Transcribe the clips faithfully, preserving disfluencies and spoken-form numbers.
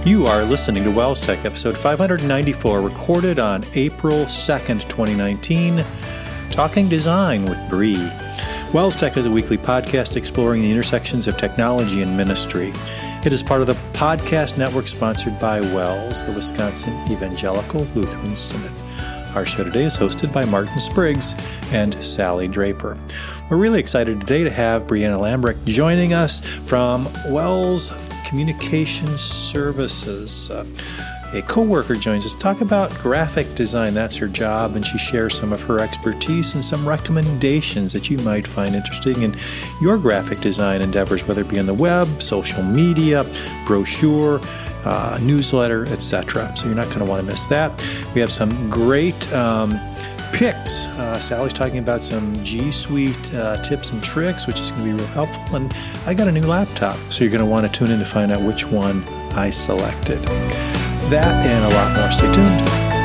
You are listening to Wells Tech, episode five ninety-four, recorded on April second, twenty nineteen, Talking Design with Bree. Wells Tech is a weekly podcast exploring the intersections of technology and ministry. It is part of the podcast network sponsored by Wells, the Wisconsin Evangelical Lutheran Synod. Our show today is hosted by Martin Spriggs and Sally Draper. We're really excited today to have Brianna Lambrecht joining us from Wells Communication Services. Uh, a co-worker joins us to talk about graphic design. That's her job, and she shares some of her expertise and some recommendations that you might find interesting in your graphic design endeavors, whether it be on the web, social media, brochure, uh, newsletter, et cetera. So you're not going to want to miss that. We have some great um, picks. Uh, Sally's talking about some G Suite uh, tips and tricks, which is going to be real helpful. And I got a new laptop, so you're going to want to tune in to find out which one I selected. That and a lot more. Stay tuned.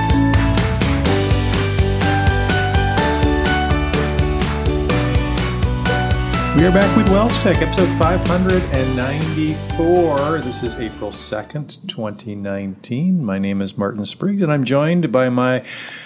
We are back with Wells Tech, episode five ninety-four. This is April second, twenty nineteen. My name is Martin Spriggs, and I'm joined by my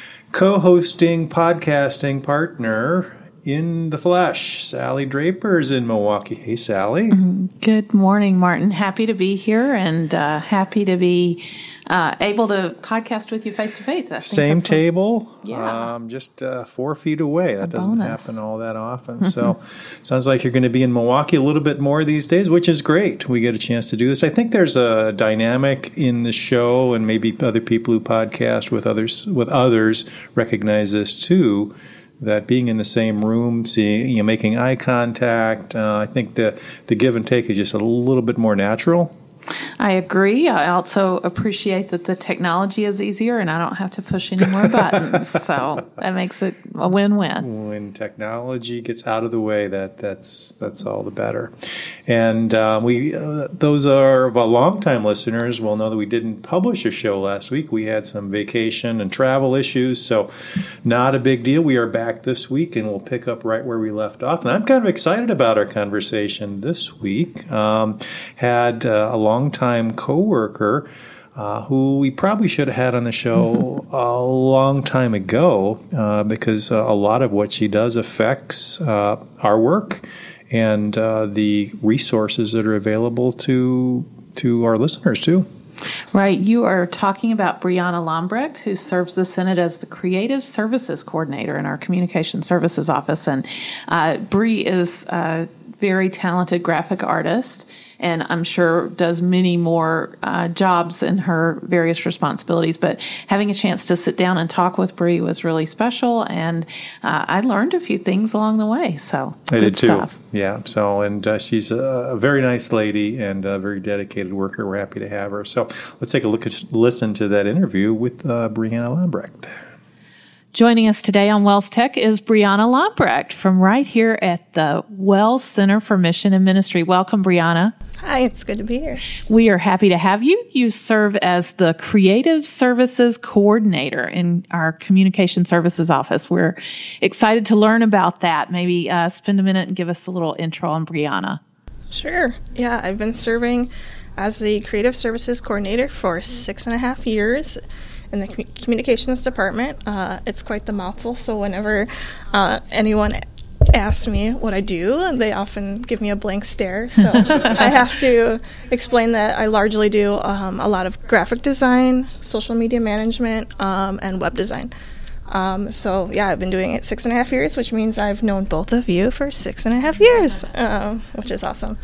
co-hosting podcasting partner in the flesh, Sally Draper's in Milwaukee. Hey, Sally. Good morning, Martin. Happy to be here and uh, happy to be uh, able to podcast with you face to face. Same table, a, yeah. um, just uh, four feet away. That a doesn't bonus. happen all that often. So sounds like you're going to be in Milwaukee a little bit more these days, which is great. We get a chance to do this. I think there's a dynamic in the show, and maybe other people who podcast with others with others recognize this too, that being in the same room, seeing, you know, making eye contact, uh, I think the the give and take is just a little bit more natural. I agree. I also appreciate that the technology is easier and I don't have to push any more buttons. So that makes it a win-win. When technology gets out of the way, that that's that's all the better. And uh, we uh, those are of our longtime listeners will know that we didn't publish a show last week. We had some vacation and travel issues, so not a big deal. We are back this week, and we'll pick up right where we left off. And I'm kind of excited about our conversation this week. Um, had uh, a long longtime co-worker uh, who we probably should have had on the show a long time ago uh, because uh, a lot of what she does affects uh, our work and uh, the resources that are available to to our listeners too. Right. You are talking about Brianna Lambrecht, who serves the Synod as the Creative Services Coordinator in our Communication Services Office. And uh, Bree is a very talented graphic artist, and I'm sure does many more uh, jobs in her various responsibilities. But having a chance to sit down and talk with Bree was really special, and uh, I learned a few things along the way. So I good did too. Stuff. Yeah. So, and uh, she's a, a very nice lady and a very dedicated worker. We're happy to have her. So let's take a look at listen to that interview with uh, Brianna Lambrecht. Joining us today on Wells Tech is Brianna Lambrecht from right here at the Wells Center for Mission and Ministry. Welcome, Brianna. Hi, it's good to be here. We are happy to have you. You serve as the Creative Services Coordinator in our Communication Services Office. We're excited to learn about that. Maybe uh, spend a minute and give us a little intro on Brianna. Sure. Yeah, I've been serving as the Creative Services Coordinator for six and a half years in the Communications Department. Uh, it's quite the mouthful, so whenever uh, anyone asks me what I do, they often give me a blank stare. So I have to explain that I largely do um, a lot of graphic design, social media management, um, and web design. Um, so yeah, I've been doing it six and a half years, which means I've known both of you for six and a half years, um, which is awesome.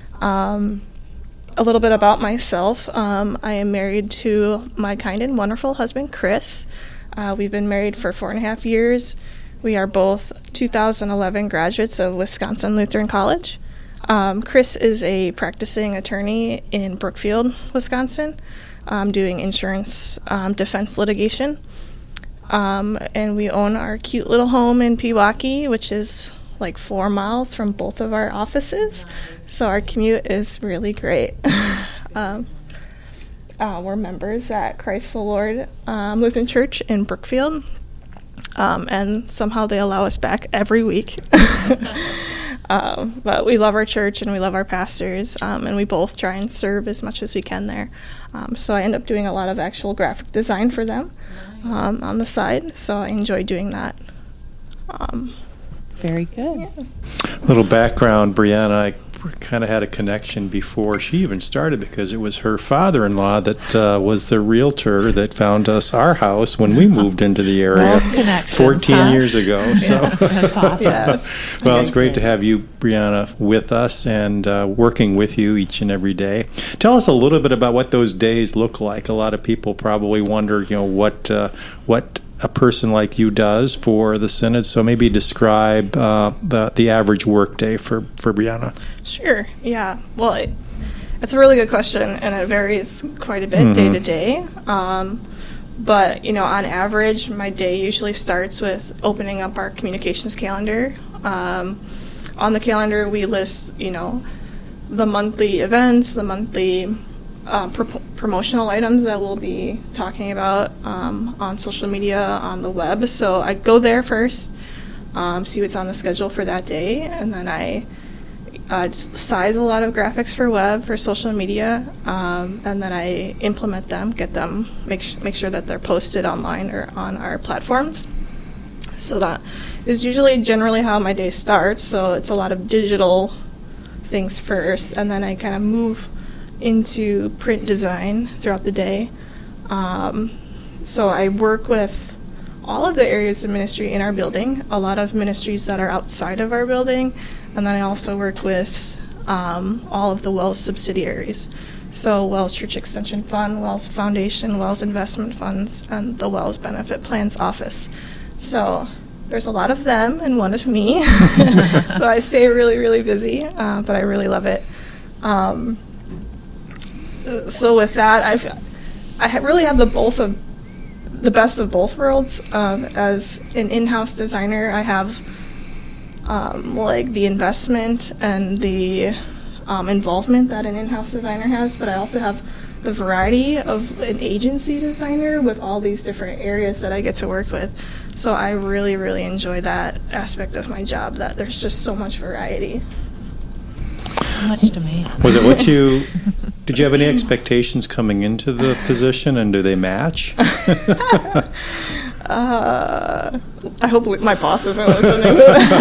Um, A little bit about myself. Um, I am married to my kind and wonderful husband, Chris. Uh, we've been married for four and a half years. We are both two thousand eleven graduates of Wisconsin Lutheran College. Um, Chris is a practicing attorney in Brookfield, Wisconsin, um, doing insurance um, defense litigation. Um, and we own our cute little home in Pewaukee, which is like four miles from both of our offices. So our commute is really great. um, uh, we're members at Christ the Lord um, Lutheran Church in Brookfield, um, and somehow they allow us back every week. Um, but we love our church and we love our pastors, um, and we both try and serve as much as we can there. Um, so I end up doing a lot of actual graphic design for them um, on the side. So I enjoy doing that. Um, Very good. Yeah. Little background, Brianna, I kind of had a connection before she even started because it was her father-in-law that uh, was the realtor that found us our house when we moved into the area fourteen huh? years ago. So Yeah, that's awesome. Yes. well, it's great to have you, Brianna, with us and uh, working with you each and every day. Tell us a little bit about what those days look like. A lot of people probably wonder, you know, what uh, what a person like you does for the Synod. So maybe describe uh, the the average work day for, for Brianna. Sure. Yeah. Well, it, it's a really good question, and it varies quite a bit Mm-hmm. day to day. Um, but, you know, on average, my day usually starts with opening up our communications calendar. Um, on the calendar, we list, you know, the monthly events, the monthly uh, pro- promotional items that we'll be talking about um, on social media, on the web. So I go there first, um, see what's on the schedule for that day, and then I uh, just size a lot of graphics for web, for social media, um, and then I implement them, get them, make, sh- make sure that they're posted online or on our platforms. So that is usually generally how my day starts. So it's a lot of digital things first, and then I kind of move into print design throughout the day. Um, so I work with all of the areas of ministry in our building, a lot of ministries that are outside of our building, and then I also work with um, all of the WELS subsidiaries. So WELS Church Extension Fund, WELS Foundation, WELS Investment Funds, and the WELS Benefit Plans Office. So there's a lot of them and one of me. So I stay really, really busy, uh, but I really love it. Um, so with that, I've, I ha- really have the both of the best of both worlds. Um, as an in-house designer, I have um, like the investment and the um, involvement that an in-house designer has, but I also have the variety of an agency designer with all these different areas that I get to work with. So I really, really enjoy that aspect of my job, that there's just so much variety. So much to me. Was it what you, did you have any expectations coming into the position, and do they match? uh, I hope my boss isn't listening.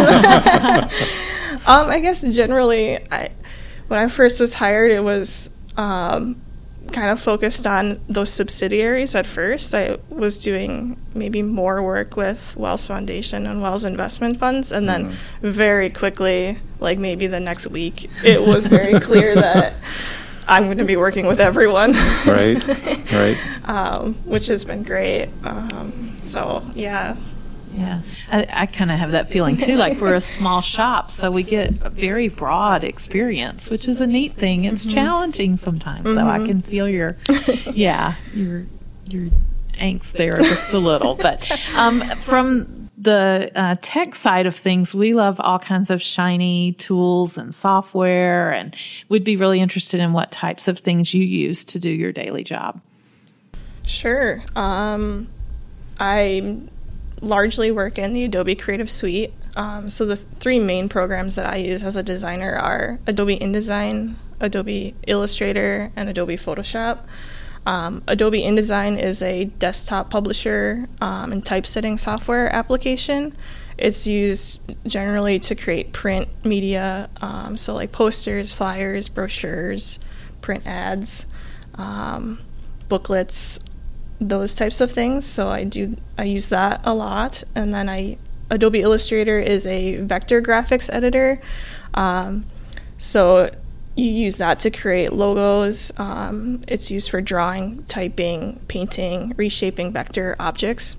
um, I guess generally, I, when I first was hired, it was um, kind of focused on those subsidiaries at first. I was doing maybe more work with WELS Foundation and WELS Investment Funds, and then mm-hmm. very quickly, like maybe the next week, it was very clear that I'm going to be working with everyone. Right, right. um, which has been great. Um, so, yeah. Yeah, I, I kind of have that feeling too. Like we're a small shop, so we get a very broad experience, which is a neat thing. It's mm-hmm. challenging sometimes, mm-hmm. so I can feel your, yeah, your your angst there just a little. But um, from the uh, tech side of things, we love all kinds of shiny tools and software, and we'd be really interested in what types of things you use to do your daily job. Sure. Um, I largely work in the Adobe Creative Suite. Um, so the three main programs that I use as a designer are Adobe InDesign, Adobe Illustrator, and Adobe Photoshop. Um, Adobe InDesign is a desktop publisher um, and typesetting software application. It's used generally to create print media, um, so like posters, flyers, brochures, print ads, um, booklets, those types of things. So I do I use that a lot. And then I Adobe Illustrator is a vector graphics editor. Um, so you use that to create logos. Um, it's used for drawing, typing, painting, reshaping vector objects.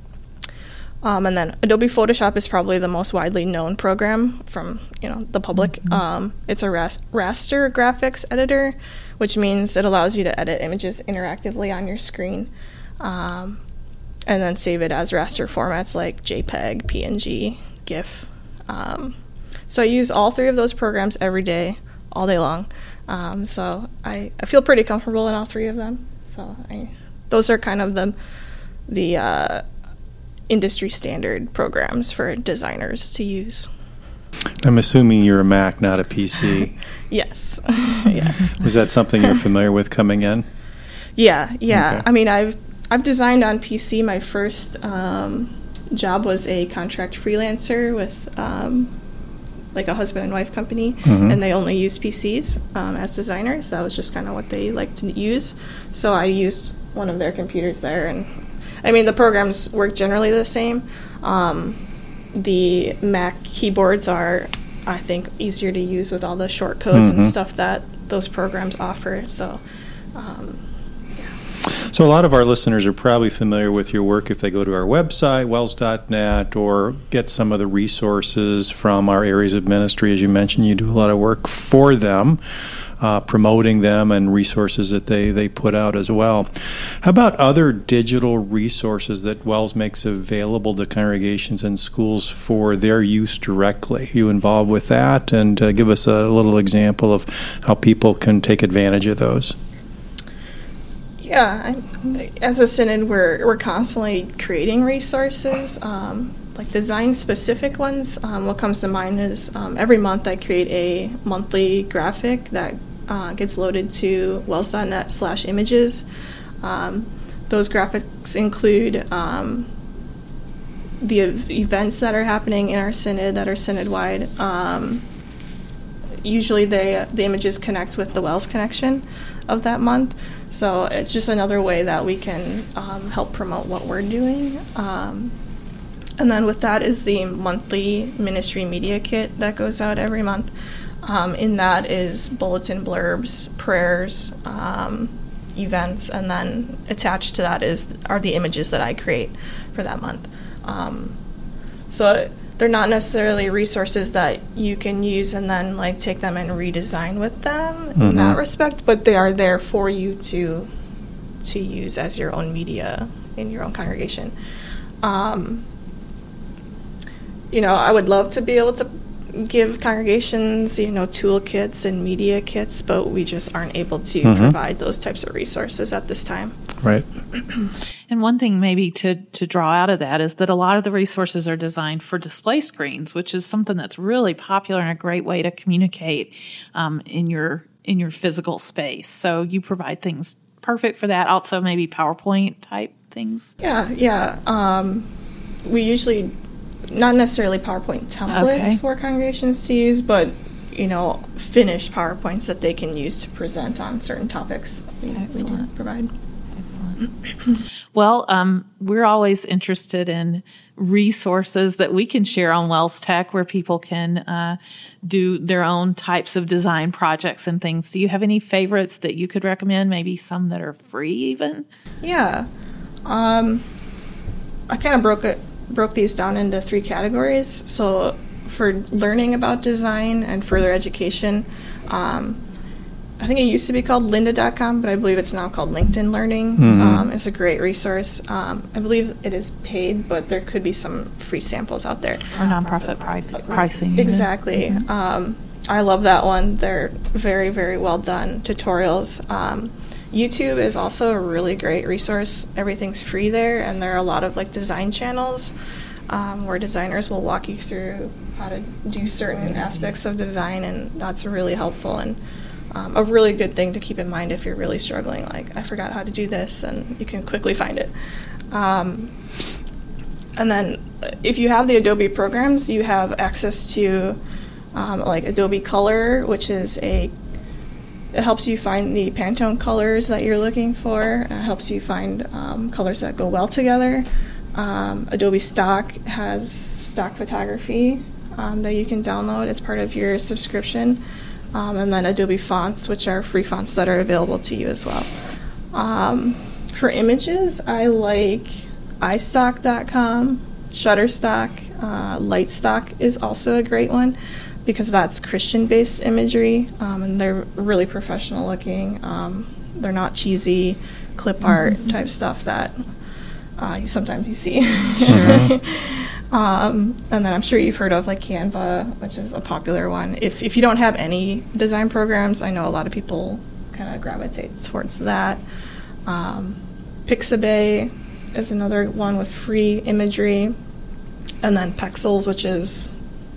Um, and then Adobe Photoshop is probably the most widely known program from you know the public. Mm-hmm. Um, it's a ras- raster graphics editor, which means it allows you to edit images interactively on your screen, um, and then save it as raster formats like JPEG, P N G, GIF. Um, so I use all three of those programs every day, all day long. Um, so I, I feel pretty comfortable in all three of them. So I, those are kind of the the uh, industry standard programs for designers to use. I'm assuming you're a Mac, not a P C. Yes. Yes. Is that something you're familiar with coming in? Yeah, yeah. Okay. I mean, I've I've designed on P C. My first um, job was a contract freelancer with um, like a husband and wife company, mm-hmm. and they only use P Cs um, as designers. That was just kind of what they like to use. So I used one of their computers there, and I mean, the programs work generally the same. Um, the Mac keyboards are, I think, easier to use with all the short codes mm-hmm. and stuff that those programs offer. So, um, yeah. So a lot of our listeners are probably familiar with your work if they go to our website, wells dot net, or get some of the resources from our areas of ministry. As you mentioned, you do a lot of work for them, uh, promoting them and resources that they, they put out as well. How about other digital resources that Wells makes available to congregations and schools for their use directly? Are you involved with that? And uh, give us a little example of how people can take advantage of those. Yeah, I, as a synod, we're we're constantly creating resources, um, like design-specific ones. Um, what comes to mind is um, every month I create a monthly graphic that uh, gets loaded to wells dot net slash images. Um, those graphics include um, the ev- events that are happening in our synod that are synod-wide. Um, usually they, the images connect with the Wells Connection of that month. So it's just another way that we can um, help promote what we're doing. Um, and then with that is the monthly ministry media kit that goes out every month. Um, in that is bulletin blurbs, prayers, um, events, and then attached to that is are the images that I create for that month. Um, so they're not necessarily resources that you can use and then like take them and redesign with them mm-hmm. in that respect, but they are there for you to to use as your own media in your own congregation. Um, you know, I would love to be able to give congregations, you know, toolkits and media kits, but we just aren't able to mm-hmm. provide those types of resources at this time. Right. And one thing maybe to, to draw out of that is that a lot of the resources are designed for display screens, which is something that's really popular and a great way to communicate um, in your in your physical space. So you provide things perfect for that. Also maybe PowerPoint type things. Yeah, yeah. Um, we usually, not necessarily PowerPoint templates okay. for congregations to use, but you know, finished PowerPoints that they can use to present on certain topics. We, we do provide. Well, um, we're always interested in resources that we can share on Wells Tech where people can uh, do their own types of design projects and things. Do you have any favorites that you could recommend? Maybe some that are free even? Yeah. Um, I kind of broke it, broke these down into three categories. So for learning about design and further education, um, I think it used to be called lynda dot com, but I believe it's now called LinkedIn Learning. Mm-hmm. Um, it's a great resource. Um, I believe it is paid, but there could be some free samples out there. Or nonprofit pri- pricing. Exactly. Mm-hmm. Um, I love that one. They're very, very well done tutorials. Um, YouTube is also a really great resource. Everything's free there, and there are a lot of like design channels um, where designers will walk you through how to do certain aspects of design, and that's really helpful. And Um, a really good thing to keep in mind if you're really struggling, like, I forgot how to do this, and you can quickly find it. Um, and then if you have the Adobe programs, you have access to, um, like, Adobe Color, which is a, it helps you find the Pantone colors that you're looking for. It helps you find um, colors that go well together. Um, Adobe Stock has stock photography um, that you can download as part of your subscription. Um, and then Adobe Fonts, which are free fonts that are available to you as well. Um, for images, I like iStock dot com, Shutterstock, uh, Lightstock is also a great one because that's Christian-based imagery, um, and they're really professional looking. Um, they're not cheesy clip art mm-hmm. type stuff that uh, you, sometimes you see. Mm-hmm. Um, and then I'm sure you've heard of like Canva, which is a popular one. If if you don't have any design programs, I know a lot of people kind of gravitate towards that. Um, Pixabay is another one with free imagery. And then Pexels, which is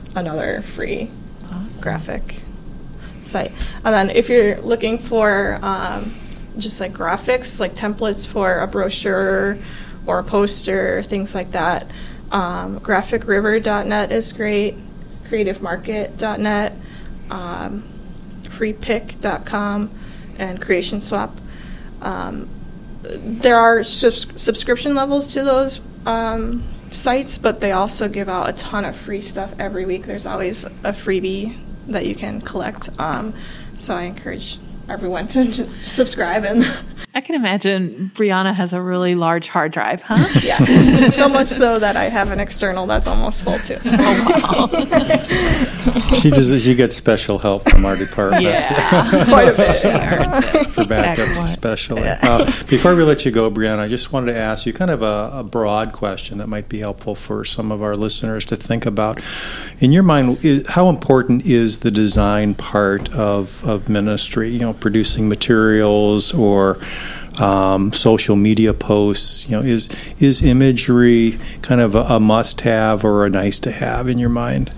another free awesome. graphic site. And then if you're looking for um, just like graphics, like templates for a brochure or a poster, things like that, um, graphic river dot net is great, creative market dot net, um, free pick dot com, and Creation Swap. Um, there are subs- subscription levels to those um, sites, but they also give out a ton of free stuff every week. There's always a freebie that you can collect. Um, so I encourage everyone to subscribe. And I can imagine Brianna has a really large hard drive, huh? Yeah, so much so that I have an external that's almost full too. Oh, wow. She just she gets special help from our department. Yeah, quite a bit for backups, especially. Uh, before we let you go, Brianna, I just wanted to ask you kind of a, a broad question that might be helpful for some of our listeners to think about. In your mind, is, how important is the design part of of ministry? You know, producing materials or Um, social media posts, you know, is is imagery kind of a, a must-have or a nice-to-have in your mind?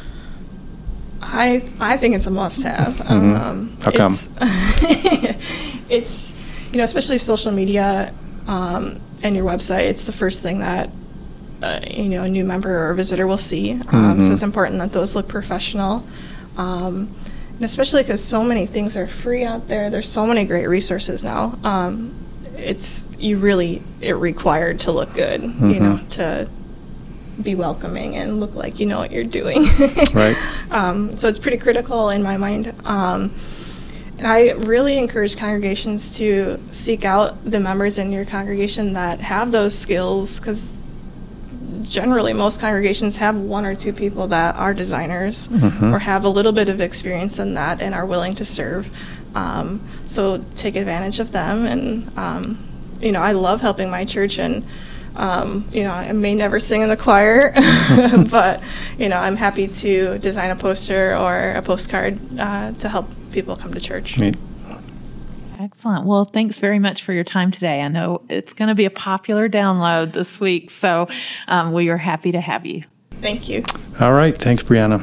I I think it's a must-have. Mm-hmm. Um, How come? It's, it's, you know, especially social media um, and your website. It's the first thing that uh, you know a new member or visitor will see. Um, mm-hmm. So it's important that those look professional. Um, And especially because so many things are free out there. There's so many great resources now. Um, it's you really it required to look good, mm-hmm. you know, to be welcoming and look like you know what you're doing. Right. Um, so it's pretty critical in my mind. Um, and I really encourage congregations to seek out the members in your congregation that have those skills, because generally most congregations have one or two people that are designers mm-hmm. or have a little bit of experience in that and are willing to serve. Um, so take advantage of them. And, um, you know, I love helping my church, and, um, you know, I may never sing in the choir, but, you know, I'm happy to design a poster or a postcard uh, to help people come to church. Neat. Excellent. Well, thanks very much for your time today. I know it's going to be a popular download this week, so um, we are happy to have you. Thank you. All right. Thanks, Brianna.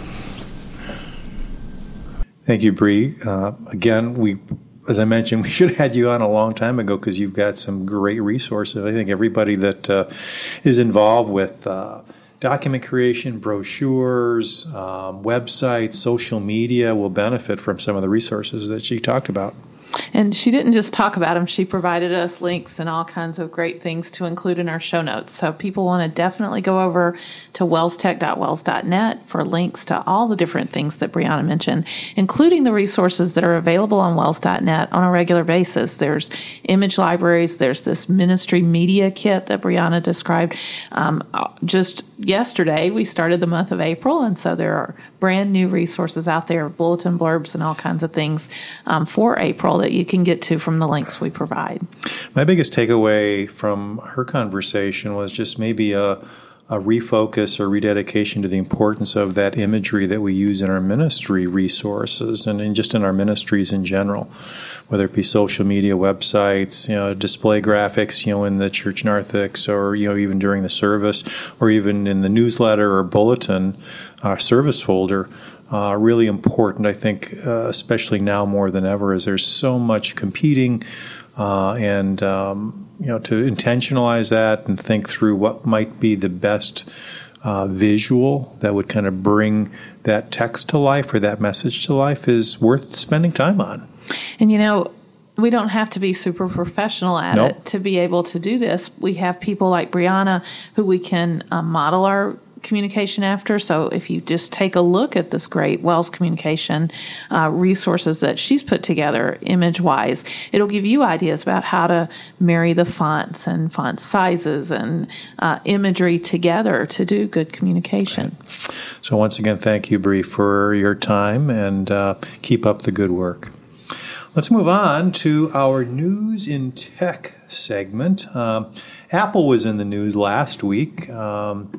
Thank you, Bree. Uh, again, we, as I mentioned, we should have had you on a long time ago because you've got some great resources. I think everybody that uh, is involved with uh, document creation, brochures, um, websites, social media will benefit from some of the resources that she talked about. And she didn't just talk about them. She provided us links and all kinds of great things to include in our show notes. So people want to definitely go over to wellstech dot wells dot net for links to all the different things that Brianna mentioned, including the resources that are available on wells dot net on a regular basis. There's image libraries. There's this ministry media kit that Brianna described. Um, just yesterday, we started the month of April, and so there are brand new resources out there, bulletin blurbs and all kinds of things um, for April that you can get to from the links we provide. My biggest takeaway from her conversation was just maybe a, a refocus or rededication to the importance of that imagery that we use in our ministry resources and in just in our ministries in general, whether it be social media, websites, you know, display graphics, you know, in the church narthex, or, you know, even during the service, or even in the newsletter or bulletin uh, service folder. Uh, really important, I think, uh, especially now more than ever, as there's so much competing, uh, and um, you know, to intentionalize that and think through what might be the best uh, visual that would kind of bring that text to life or that message to life is worth spending time on. And you know, we don't have to be super professional at nope. it to be able to do this. We have people like Brianna who we can uh, model our communication after. So if you just take a look at this great Wells Communication uh, resources that she's put together image-wise, it'll give you ideas about how to marry the fonts and font sizes and uh, imagery together to do good communication. Right. So once again, thank you, Bree, for your time, and uh, keep up the good work. Let's move on to our News in Tech segment. Um, Apple was in the news last week. Um,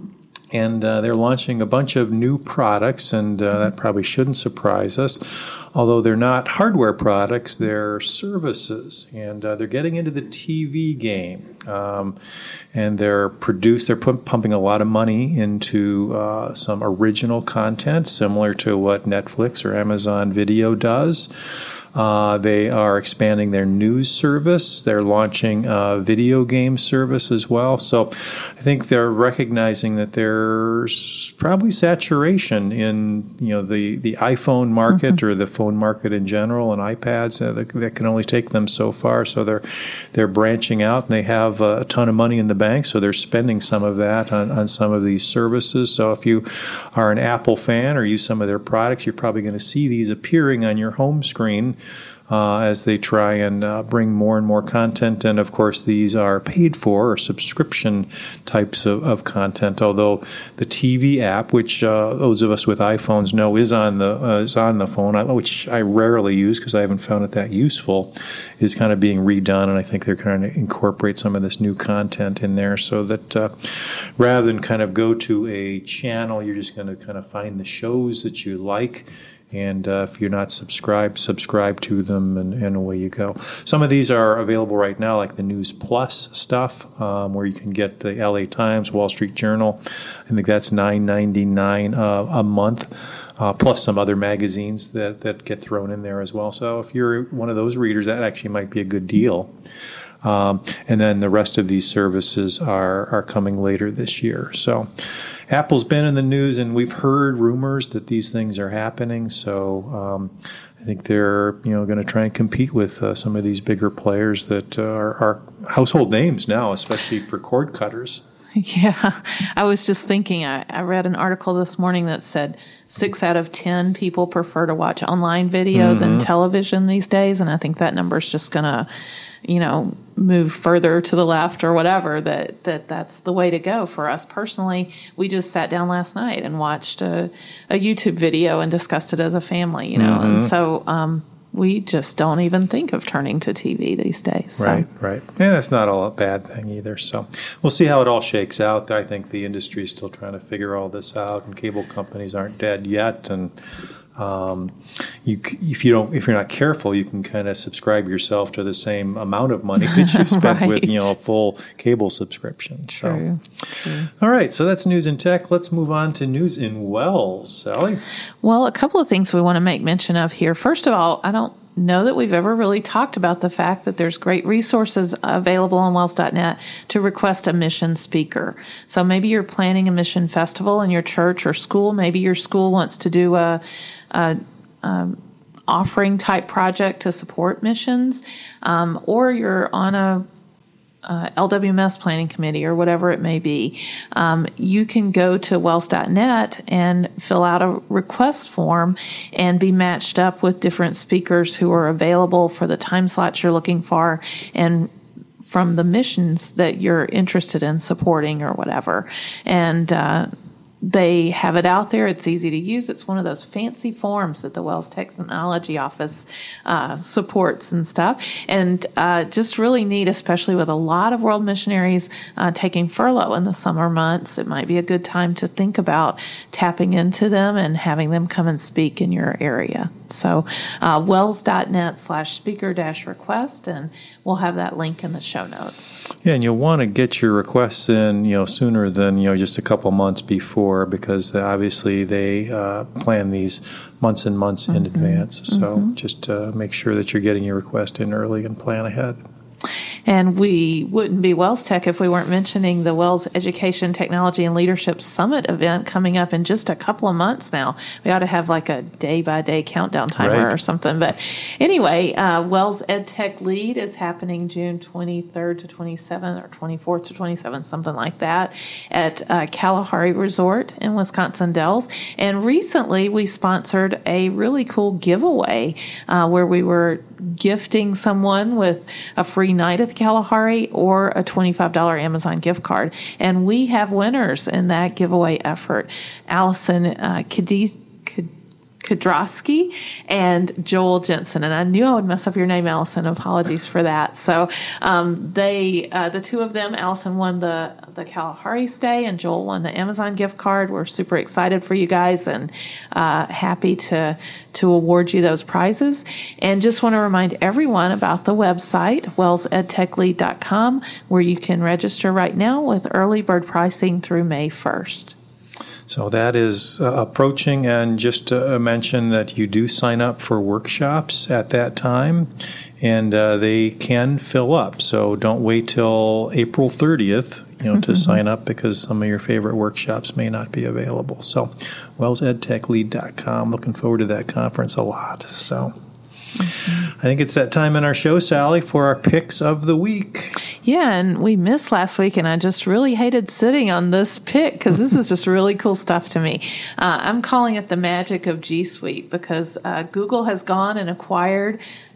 And uh, they're launching a bunch of new products, and uh, that probably shouldn't surprise us. Although they're not hardware products, they're services, and uh, they're getting into the T V game. Um, and they're produced, they're pump, pumping a lot of money into uh, some original content, similar to what Netflix or Amazon Video does. Uh, they are expanding their news service. They're launching a video game service as well. So I think they're recognizing that there's probably saturation in, you know, the, the iPhone market mm-hmm. or the phone market in general, and iPads uh, that, that can only take them so far. So they're they're branching out, and they have a ton of money in the bank, so they're spending some of that on, on some of these services. So if you are an Apple fan or use some of their products, you're probably going to see these appearing on your home screen Uh, as they try and uh, bring more and more content. And, of course, these are paid for or subscription types of, of content, although the T V app, which uh, those of us with iPhones know is on the uh, is on the phone, which I rarely use because I haven't found it that useful, is kind of being redone, and I think they're trying to incorporate some of this new content in there so that uh, rather than kind of go to a channel, you're just going to kind of find the shows that you like. And uh, if you're not subscribed, subscribe to them, and, and away you go. Some of these are available right now, like the News Plus stuff, um, where you can get the L A Times, Wall Street Journal. I think that's nine ninety-nine uh, a month, uh, plus some other magazines that, that get thrown in there as well. So if you're one of those readers, that actually might be a good deal. Um, and then the rest of these services are, are coming later this year. So Apple's been in the news, and we've heard rumors that these things are happening. So um, I think they're you know going to try and compete with uh, some of these bigger players that uh, are, are household names now, especially for cord cutters. Yeah, I was just thinking, I, I read an article this morning that said six out of ten people prefer to watch online video mm-hmm. than television these days, and I think that number is just going to, you know, move further to the left or whatever, that, that that's the way to go for us personally. We just sat down last night and watched a, a YouTube video and discussed it as a family, you know, mm-hmm. and so um, we just don't even think of turning to T V these days. So. Right, right. And that's not all a bad thing either. So we'll see how it all shakes out. I think the industry is still trying to figure all this out, and cable companies aren't dead yet. And um, you, if you don't, if you're not careful, you can kind of subscribe yourself to the same amount of money that you spent right. with, you know, a full cable subscription. True. So, True. All right. So that's news in tech. Let's move on to news in Wells. Sally? Well, a couple of things we want to make mention of here. First of all, I don't know that we've ever really talked about the fact that there's great resources available on wells dot net to request a mission speaker. So maybe you're planning a mission festival in your church or school. Maybe your school wants to do a, a um, offering type project to support missions, um, or you're on a Uh, L W M S planning committee or whatever it may be. Um, you can go to wells dot net and fill out a request form and be matched up with different speakers who are available for the time slots you're looking for and from the missions that you're interested in supporting or whatever. And uh, they have it out there. It's easy to use. It's one of those fancy forms that the Wells Technology Office uh, supports and stuff. And uh, just really neat, especially with a lot of world missionaries uh, taking furlough in the summer months. It might be a good time to think about tapping into them and having them come and speak in your area. So uh, wells dot net slash speaker dash request, and we'll have that link in the show notes. Yeah, and you'll want to get your requests in, you know, sooner than, you know, just a couple months before, because obviously they uh, plan these months and months mm-hmm. in advance. So mm-hmm. just uh, make sure that you're getting your request in early and plan ahead. And we wouldn't be Wells Tech if we weren't mentioning the Wells Education, Technology, and Leadership Summit event coming up in just a couple of months now. We ought to have like a day-by-day countdown timer right. or something. But anyway, uh, Wells EdTech Lead is happening June twenty-third to twenty-seventh or twenty-fourth to twenty-seventh, something like that, at uh, Kalahari Resort in Wisconsin Dells. And recently we sponsored a really cool giveaway uh, where we were gifting someone with a free night at the Kalahari or a twenty-five dollars Amazon gift card. And we have winners in that giveaway effort. Allison uh, Cadiz, Kudrowski and Joel Jensen. And I knew I would mess up your name, Allison. Apologies for that. So um, they, uh, the two of them, Allison won the, the Kalahari stay and Joel won the Amazon gift card. We're super excited for you guys and uh, happy to to award you those prizes. And just want to remind everyone about the website, wells ed tech lead dot com, where you can register right now with early bird pricing through May first. So that is uh, approaching, and just to mention that you do sign up for workshops at that time, and uh, they can fill up. So don't wait till April thirtieth, you know, to sign up, because some of your favorite workshops may not be available. So wells ed tech lead dot com. Looking forward to that conference a lot. So I think it's that time in our show, Sally, for our picks of the week. Yeah, and we missed last week, and I just really hated sitting on this pick because this is just really cool stuff to me. Uh, I'm calling it the magic of G Suite because uh, Google has gone and acquired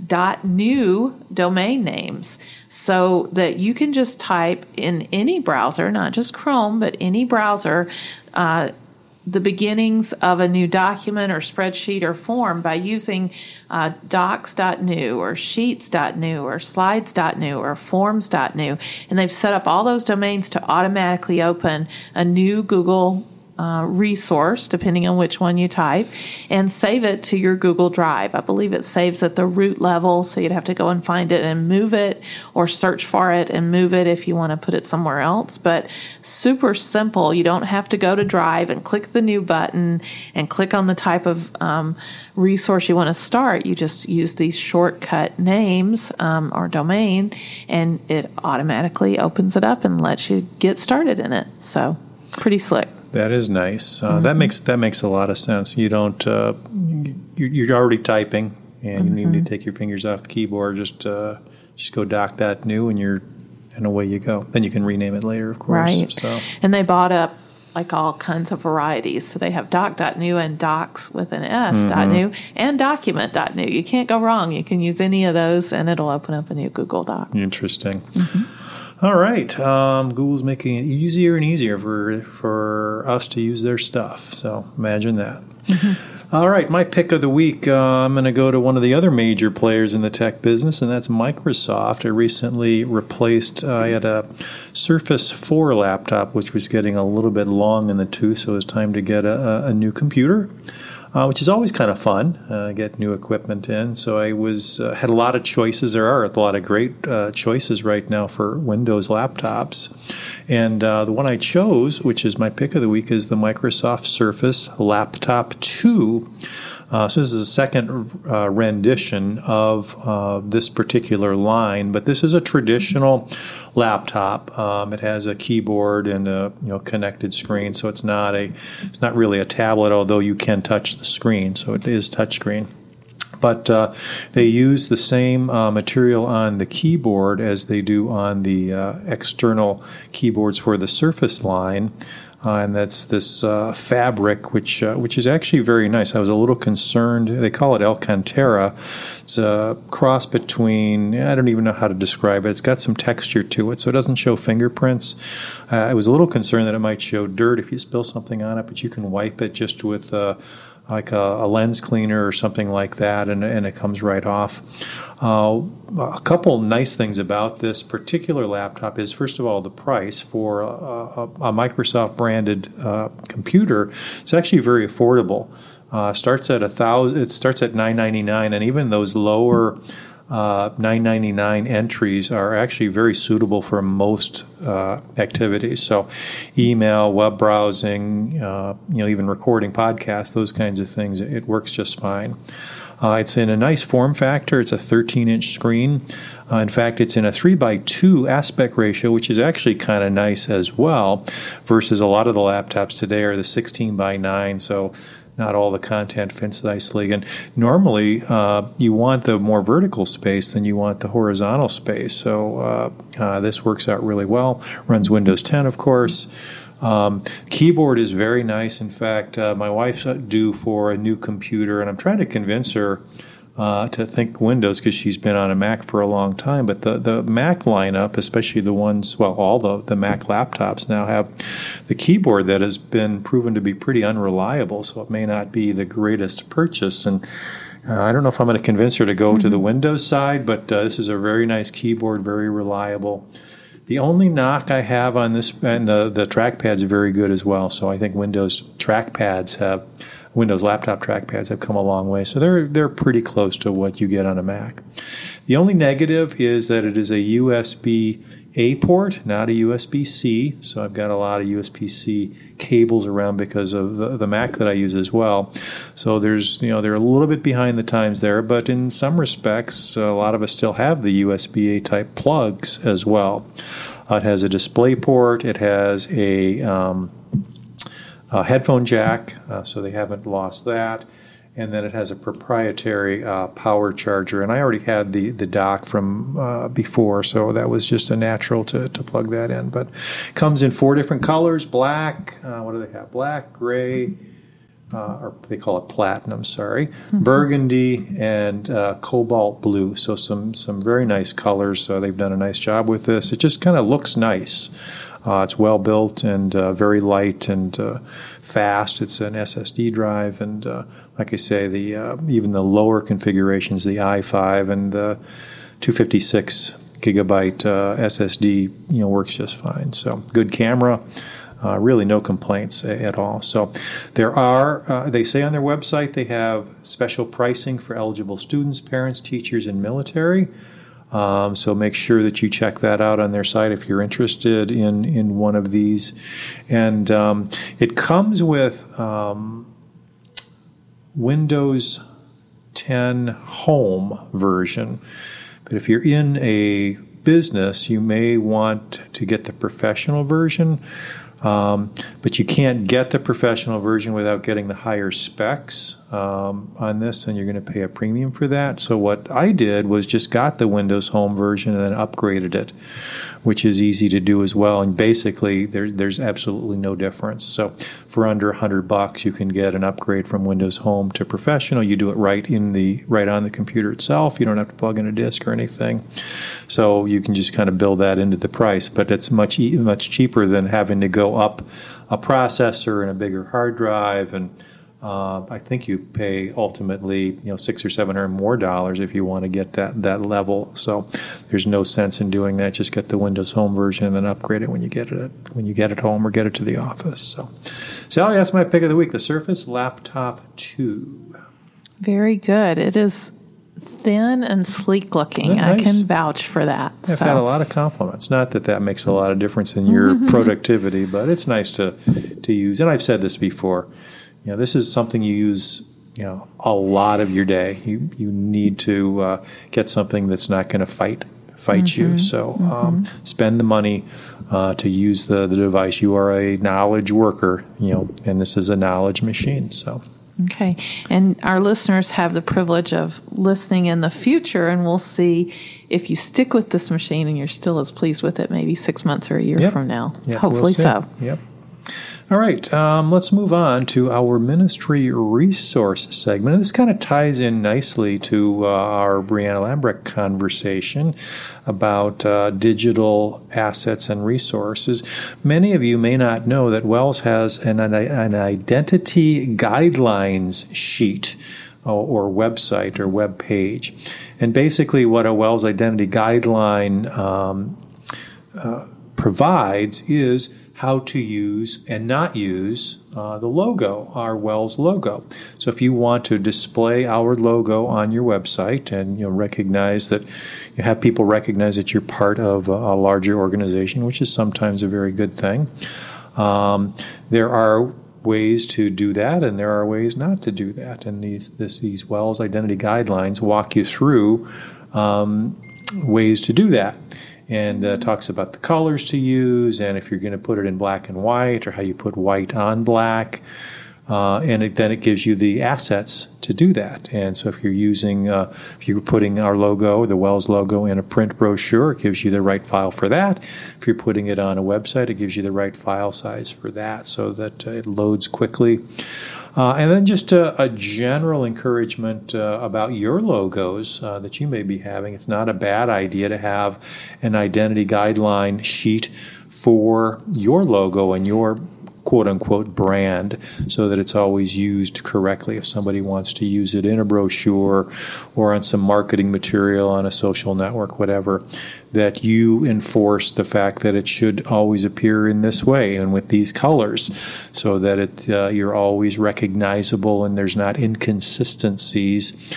.new domain names so that you can just type in any browser, not just Chrome, but any browser, uh, the beginnings of a new document or spreadsheet or form by using uh, docs dot new or sheets dot new or slides dot new or forms dot new. And they've set up all those domains to automatically open a new Google uh, resource, depending on which one you type, and save it to your Google Drive. I believe it saves at the root level, so you'd have to go and find it and move it, or search for it and move it if you want to put it somewhere else. But super simple. You don't have to go to Drive and click the new button and click on the type of um, resource you want to start. You just use these shortcut names um, or domain, and it automatically opens it up and lets you get started in it. So pretty slick. That is nice. Uh, mm-hmm. That makes that makes a lot of sense. You don't uh, you, you're already typing, and mm-hmm. you need to take your fingers off the keyboard. Just uh, just go doc dot new, and you're and away you go. Then you can rename it later, of course. Right. So. And they bought up like all kinds of varieties. So they have doc dot new and docs with an S mm-hmm. dot new and document dot new. You can't go wrong. You can use any of those, and it'll open up a new Google Doc. Interesting. Mm-hmm. All right. Um, Google's making it easier and easier for for us to use their stuff. So imagine that. Mm-hmm. All right. My pick of the week, uh, I'm going to go to one of the other major players in the tech business, and that's Microsoft. I recently replaced, uh, I had a Surface four laptop, which was getting a little bit long in the tooth, so it was time to get a, a new computer. Uh, which is always kind of fun, uh, get new equipment in. So I was uh, had a lot of choices. There are a lot of great uh, choices right now for Windows laptops. And uh, the one I chose, which is my pick of the week, is the Microsoft Surface Laptop two. Uh, so this is a second uh, rendition of uh, this particular line, but this is a traditional laptop. Um, it has a keyboard and a you know connected screen, so it's not a it's not really a tablet, although you can touch the screen, so it is touchscreen. But uh, they use the same uh, material on the keyboard as they do on the uh, external keyboards for the Surface line. Uh, and that's this uh, fabric, which uh, which is actually very nice. I was a little concerned. They call it Alcantara. It's a cross between, I don't even know how to describe it. It's got some texture to it, so it doesn't show fingerprints. Uh, I was a little concerned that it might show dirt if you spill something on it, but you can wipe it just with uh, like a, a lens cleaner or something like that, and, and it comes right off. Uh, a couple nice things about this particular laptop is, first of all, the price for a, a, a Microsoft-branded uh, computer. It's actually very affordable. Uh, starts at a thousand. It starts at nine ninety-nine, and even those lower uh, nine ninety-nine entries are actually very suitable for most uh, activities. So, email, web browsing, uh, you know, even recording podcasts, those kinds of things. It works just fine. Uh, it's in a nice form factor. It's a thirteen-inch screen. Uh, in fact, it's in a three by two aspect ratio, which is actually kind of nice as well, versus a lot of the laptops today are the sixteen by nine, so not all the content fits nicely. And normally, uh, you want the more vertical space than you want the horizontal space. So uh, uh, this works out really well. Runs Windows ten, of course. Um, keyboard is very nice. In fact, uh, my wife's due for a new computer, and I'm trying to convince her uh, to think Windows because she's been on a Mac for a long time. But the, the Mac lineup, especially the ones, well, all the, the Mac laptops now have the keyboard that has been proven to be pretty unreliable, so it may not be the greatest purchase. And uh, I don't know if I'm going to convince her to go mm-hmm. to the Windows side, but uh, this is a very nice keyboard, very reliable. The only knock I have on this, and the, the trackpad's very good as well, so I think Windows trackpads have, Windows laptop trackpads have come a long way, so they're they're pretty close to what you get on a Mac. The only negative is that it is a U S B A port, not a U S B C, so I've got a lot of U S B C cables around because of the, the Mac that I use as well. So there's, you know, they're a little bit behind the times there, but in some respects, a lot of us still have the U S B A type plugs as well. Uh, it has a display port, it has a um, Uh, headphone jack, uh, so they haven't lost that. And then it has a proprietary uh, power charger. And I already had the, the dock from uh, before, so that was just a natural to, to plug that in. But comes in four different colors, black, uh, what do they have? Black, gray, uh, or they call it platinum, sorry, mm-hmm. burgundy, and uh, cobalt blue. So some, some very nice colors. So they've done a nice job with this. It just kind of looks nice. Uh, it's well built and uh, very light and uh, fast. It's an S S D drive, and uh, like I say, the uh, even the lower configurations, the i five and the two fifty-six gigabyte uh, S S D, you know, works just fine. So good camera. Uh, really no complaints at all. So there are, uh, they say on their website, they have special pricing for eligible students, parents, teachers, and military. Um, so make sure that you check that out on their site if you're interested in, in one of these. And um, it comes with um, Windows ten Home version. But if you're in a business, you may want to get the professional version. Um, but you can't get the professional version without getting the higher specs um, on this, and you're going to pay a premium for that. So what I did was just got the Windows Home version and then upgraded it, which is easy to do as well. And basically, there, there's absolutely no difference. So for under a hundred bucks, you can get an upgrade from Windows Home to Professional. You do it right in the right on the computer itself. You don't have to plug in a disk or anything. So you can just kind of build that into the price. But it's much much cheaper than having to go up a processor and a bigger hard drive, and uh, I think you pay ultimately, you know, six or seven hundred more dollars if you want to get that that level. So there's no sense in doing that. Just get the Windows Home version and then upgrade it when you get it when you get it home or get it to the office. So, Sally, that's my pick of the week: the Surface Laptop two. Very good. It is thin and sleek looking. Nice? I can vouch for that. I've so. had a lot of compliments. Not that that makes a lot of difference in your mm-hmm. productivity, but it's nice to to use. And I've said this before. You know, this is something you use, you know, a lot of your day. You you need to uh, get something that's not going to fight fight mm-hmm. you. So um, mm-hmm. spend the money uh, to use the, the device. You are a knowledge worker, you know, and this is a knowledge machine. So. Okay. And our listeners have the privilege of listening in the future, and we'll see if you stick with this machine and you're still as pleased with it maybe six months or a year yep. from now. Yep, Hopefully we'll so. Yep. All right, um, let's move on to our ministry resource segment. And this kind of ties in nicely to uh, our Brianna Lambrecht conversation about uh, digital assets and resources. Many of you may not know that Wells has an, an, an identity guidelines sheet or, or website or web page. And basically what a Wells identity guideline um, uh, provides is how to use and not use uh, the logo, our Wells logo. So if you want to display our logo on your website and you know recognize that you have people recognize that you're part of a, a larger organization, which is sometimes a very good thing, um, there are ways to do that, and there are ways not to do that. And these this, these Wells identity guidelines walk you through um, ways to do that. And uh, talks about the colors to use, and if you're going to put it in black and white, or how you put white on black. Uh, and it, then it gives you the assets to do that. And so if you're using, uh, if you're putting our logo, the Wells logo, in a print brochure, it gives you the right file for that. If you're putting it on a website, it gives you the right file size for that so that uh, it loads quickly. Uh, and then just a, a general encouragement uh, about your logos uh, that you may be having. It's not a bad idea to have an identity guideline sheet for your logo and your quote-unquote brand so that it's always used correctly. If somebody wants to use it in a brochure or on some marketing material on a social network, whatever, that you enforce the fact that it should always appear in this way and with these colors so that it uh, you're always recognizable and there's not inconsistencies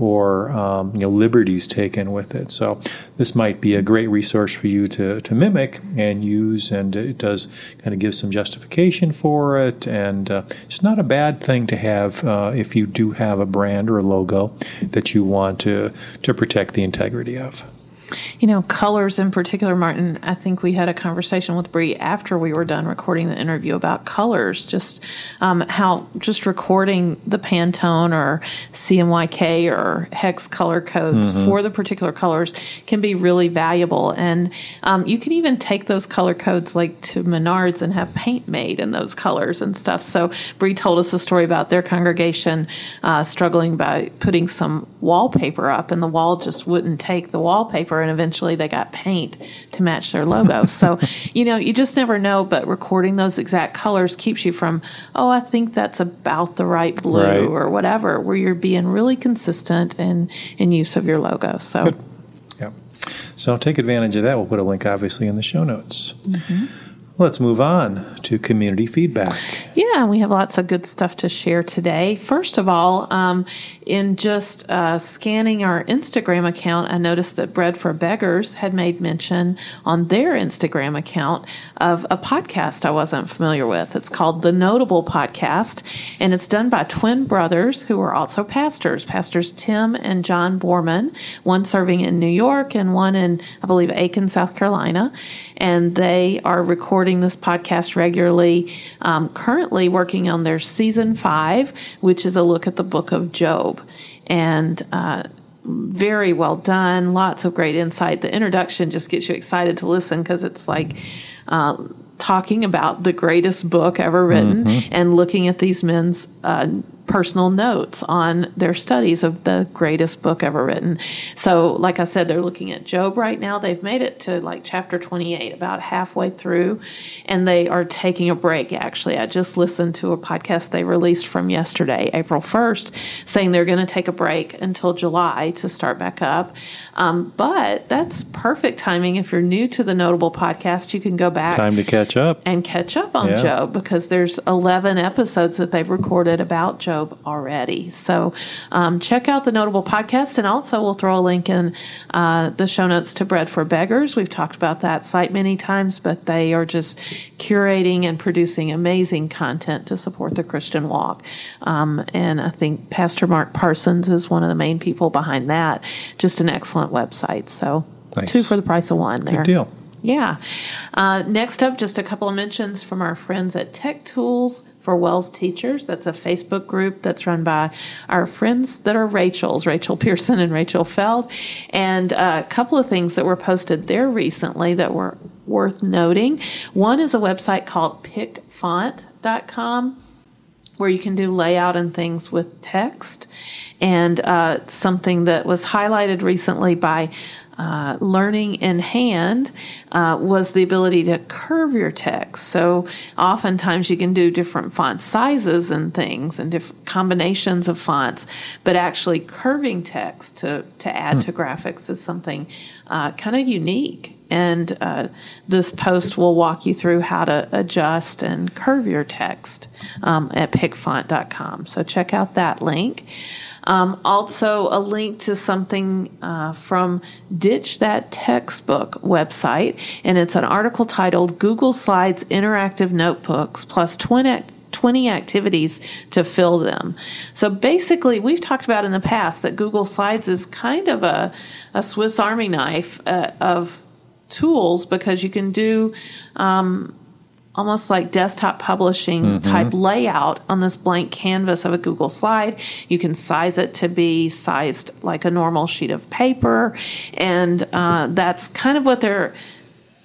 or um, you know liberties taken with it. So this might be a great resource for you to, to mimic and use, and it does kind of give some justification for it, and uh, it's not a bad thing to have uh, if you do have a brand or a logo that you want to, to protect the integrity of. You know, colors in particular, Martin, I think we had a conversation with Bree after we were done recording the interview about colors, just um, how just recording the Pantone or C M Y K or hex color codes mm-hmm. for the particular colors can be really valuable. And um, you can even take those color codes like to Menards and have paint made in those colors and stuff. So Bree told us a story about their congregation uh, struggling by putting some wallpaper up, and the wall just wouldn't take the wallpaper, and eventually they got paint to match their logo. So, you know, you just never know, but recording those exact colors keeps you from, oh, I think that's about the right blue right. or whatever, where you're being really consistent in, in use of your logo. So, Good. Yeah. So take advantage of that. We'll put a link, obviously, in the show notes. Mm-hmm. Let's move on to community feedback. Yeah, we have lots of good stuff to share today. First of all, um, in just uh, scanning our Instagram account, I noticed that Bread for Beggars had made mention on their Instagram account of a podcast I wasn't familiar with. It's called The Notable Podcast, and it's done by twin brothers who are also pastors, Pastors Tim and John Borman, one serving in New York and one in, I believe, Aiken, South Carolina. And they are recording this podcast regularly, um, currently working on their season five, which is a look at the book of Job. And uh, very well done, lots of great insight. The introduction just gets you excited to listen because it's like uh, talking about the greatest book ever written mm-hmm. and looking at these men's uh, personal notes on their studies of the greatest book ever written. So, like I said, they're looking at Job right now. They've made it to like chapter twenty-eight, about halfway through, and they are taking a break, actually. I just listened to a podcast they released from yesterday, April first, saying they're going to take a break until July to start back up. Um, but that's perfect timing. If you're new to the Notable Podcast, you can go back. Time to catch up. And catch up on yeah. Job, because there's eleven episodes that they've recorded about Job already. So um, check out the Notable Podcast, and also we'll throw a link in uh, the show notes to Bread for Beggars. We've talked about that site many times, but they are just curating and producing amazing content to support the Christian walk. Um, and I think Pastor Mark Parsons is one of the main people behind that. Just an excellent website. So nice. Two for the price of one there. Good deal. Yeah. Uh, next up, just a couple of mentions from our friends at Tech Tools for WELS Teachers. That's a Facebook group that's run by our friends that are Rachel's, Rachel Pearson and Rachel Feld. And a couple of things that were posted there recently that were worth noting. One is a website called pick font dot com, where you can do layout and things with text. And uh, something that was highlighted recently by Uh, Learning in Hand uh, was the ability to curve your text. So oftentimes you can do different font sizes and things and different combinations of fonts, but actually curving text to, to add hmm. to graphics is something uh, kind of unique. And uh, this post will walk you through how to adjust and curve your text um, at pick font dot com. So check out that link. Um, also, a link to something uh, from Ditch That Textbook website, and it's an article titled Google Slides Interactive Notebooks plus twenty, twenty activities to fill them. So basically, we've talked about in the past that Google Slides is kind of a, a Swiss Army knife uh, of tools, because you can do um, almost like desktop publishing mm-hmm. type layout on this blank canvas of a Google slide. You can size it to be sized like a normal sheet of paper. And uh, that's kind of what they're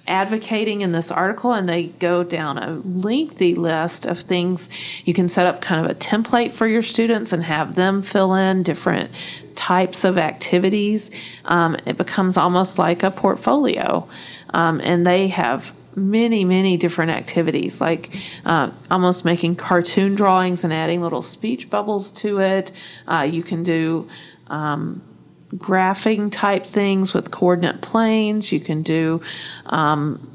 advocating in this article, and they go down a lengthy list of things. You can set up kind of a template for your students and have them fill in different types of activities. Um, it becomes almost like a portfolio, um, and they have many, many different activities, like uh, almost making cartoon drawings and adding little speech bubbles to it. Uh, you can do um, graphing type things with coordinate planes. You can do, um,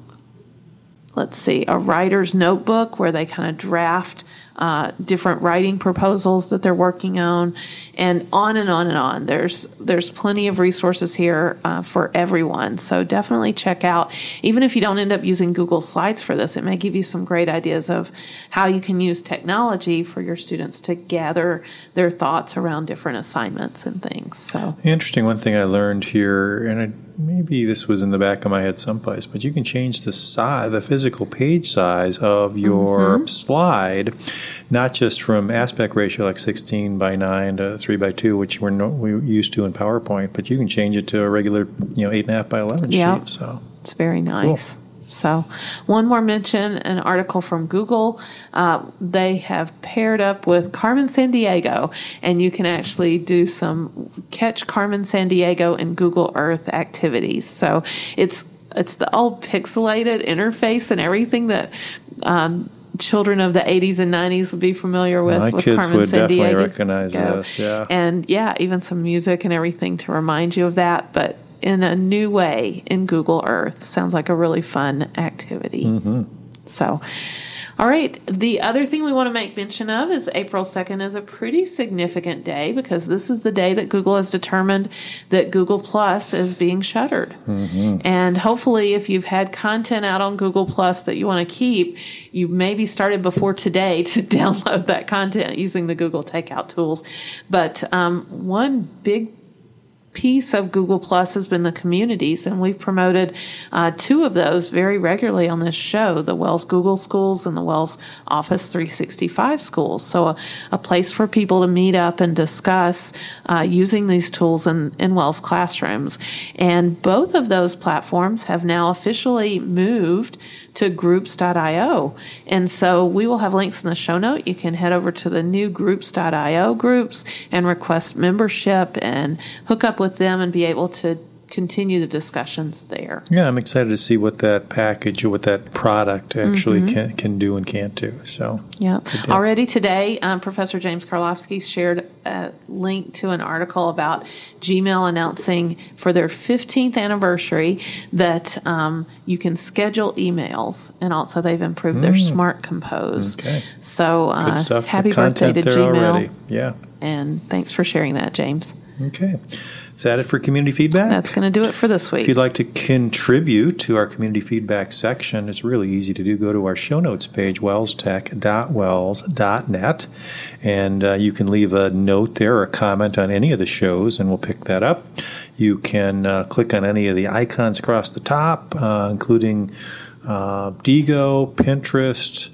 let's see, a writer's notebook where they kind of draft uh, different writing proposals that they're working on, and on and on and on. There's there's plenty of resources here uh, for everyone. So definitely check out. Even if you don't end up using Google Slides for this, it may give you some great ideas of how you can use technology for your students to gather their thoughts around different assignments and things. So interesting. One thing I learned here, and I, maybe this was in the back of my head someplace, but you can change the size, the physical page size of your mm-hmm. slide, not just from aspect ratio like sixteen by nine to three by two, which we're, no, we're used to in PowerPoint, but you can change it to a regular, you know, eight and a half by eleven yep. sheet. So it's very nice. Cool. So one more mention, an article from Google. Uh, they have paired up with Carmen Sandiego, and you can actually do some catch Carmen Sandiego in Google Earth activities. So it's it's the old pixelated interface and everything that um, children of the eighties and nineties would be familiar with. My with kids Carmen would Sandiego. definitely recognize this, yeah. And yeah, even some music and everything to remind you of that, but in a new way in Google Earth. Sounds like a really fun activity. Mm-hmm. So, all right. The other thing we want to make mention of is April second is a pretty significant day because this is the day that Google has determined that Google Plus is being shuttered. Mm-hmm. And hopefully if you've had content out on Google Plus that you want to keep, you maybe started before today to download that content using the Google Takeout tools. But um, one big piece of Google Plus has been the communities, and we've promoted uh, two of those very regularly on this show, the Wells Google Schools and the Wells Office three sixty-five Schools. So a, a place for people to meet up and discuss uh, using these tools in, in Wells classrooms. And both of those platforms have now officially moved to groups dot io. And so we will have links in the show note. You can head over to the new groups dot io groups and request membership and hook up with them and be able to continue the discussions there. Yeah, I'm excited to see what that package or what that product actually mm-hmm. can, can do and can't do. So, yeah. Already today, um, Professor James Karlofsky shared a link to an article about Gmail announcing for their fifteenth anniversary that um, you can schedule emails, and also they've improved mm. their Smart Compose. Okay. So, uh, good stuff. happy the birthday to Gmail. Already. Yeah. And thanks for sharing that, James. Okay. Is that it for community feedback? That's going to do it for this week. If you'd like to contribute to our community feedback section, it's really easy to do. Go to our show notes page, wells tech dot wells dot net, and uh, you can leave a note there or a comment on any of the shows, and we'll pick that up. You can uh, click on any of the icons across the top, uh, including uh, Diigo, Pinterest,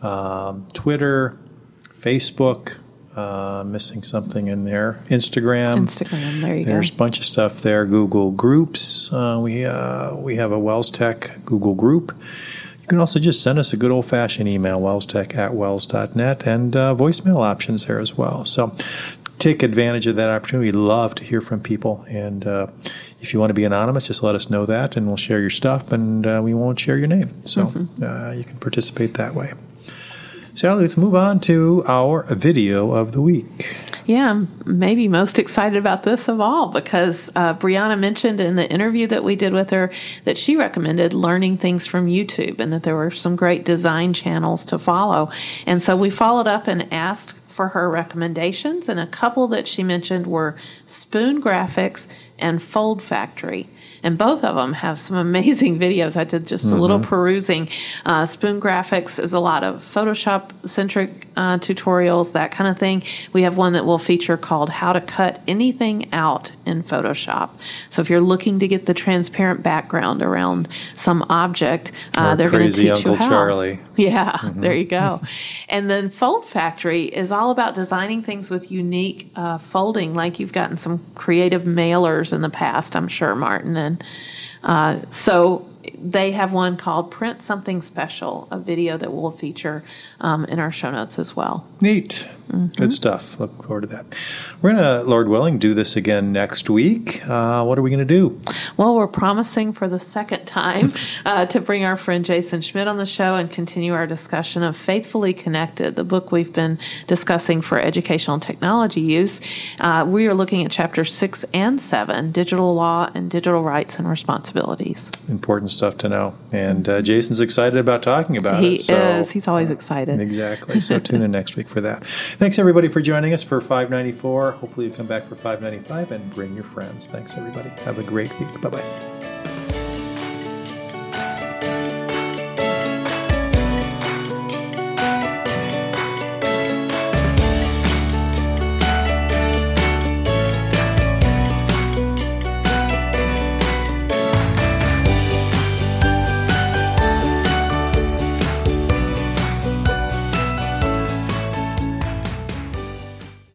um, Twitter, Facebook. Uh, missing something in there. Instagram. Instagram, there you There's go. There's a bunch of stuff there. Google Groups. Uh, we uh, we have a Wells Tech Google group. You can also just send us a good old-fashioned email, wellstech at wells dot net, and uh, voicemail options there as well. So take advantage of that opportunity. We'd love to hear from people. And uh, if you want to be anonymous, just let us know that, and we'll share your stuff, and uh, we won't share your name. So mm-hmm. uh, you can participate that way. Sally, let's move on to our video of the week. Yeah, I'm maybe most excited about this of all because uh, Brianna mentioned in the interview that we did with her that she recommended learning things from YouTube and that there were some great design channels to follow. And so we followed up and asked for her recommendations, and a couple that she mentioned were Spoon Graphics and Fold Factory. And both of them have some amazing videos. I did just mm-hmm. a little perusing. Uh, Spoon Graphics is a lot of Photoshop-centric uh, tutorials, that kind of thing. We have one that will feature called How to Cut Anything Out in Photoshop. So if you're looking to get the transparent background around some object, uh, they're going to teach Uncle you how. Charlie. Yeah, mm-hmm. there you go. And then Fold Factory is all about designing things with unique uh, folding, like you've gotten some creative mailers in the past, I'm sure, Martin. And uh, so they have one called Print Something Special, a video that we'll feature um, in our show notes as well. Neat. Mm-hmm. Good stuff. Look forward to that. We're going to, Lord willing, do this again next week. Uh, what are we going to do? Well, we're promising for the second time uh, to bring our friend Jason Schmidt on the show and continue our discussion of Faithfully Connected, the book we've been discussing for educational and technology use. Uh, we are looking at chapters six and seven, Digital Law and Digital Rights and Responsibilities. Important stuff to know. And uh, Jason's excited about talking about he it. He so, is. He's always excited. Exactly. So tune in next week for that. Thanks, everybody, for joining us for five ninety-four. Hopefully you come back for five ninety-five and bring your friends. Thanks, everybody. Have a great week. Bye-bye.